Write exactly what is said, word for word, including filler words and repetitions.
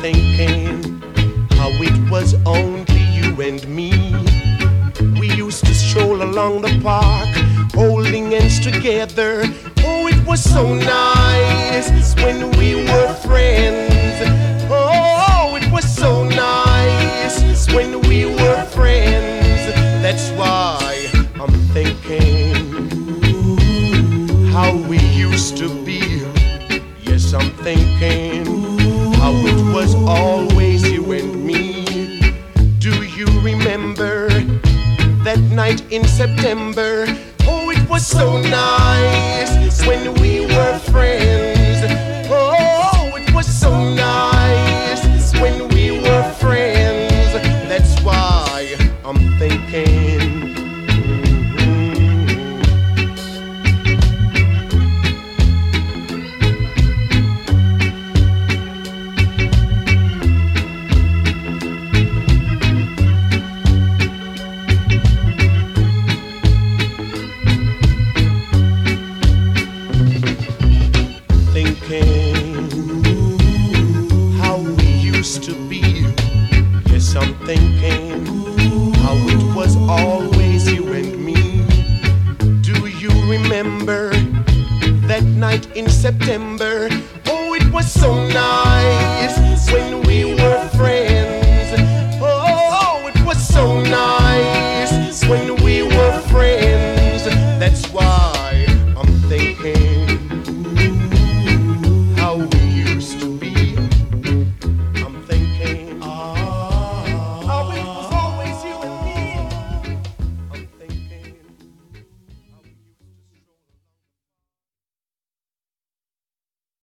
thinking how it was only you and me. We used to stroll along the park, holding hands together. Oh, it was so nice when we were friends. Oh, it was so nice when we were friends. That's why I'm thinking how we used to be. Yes, I'm thinking how it was always you and me. Do you remember that night in September? Oh, it was so nice when we were friends. Oh, it was so nice when we were friends. That's why I'm thinking. How we used to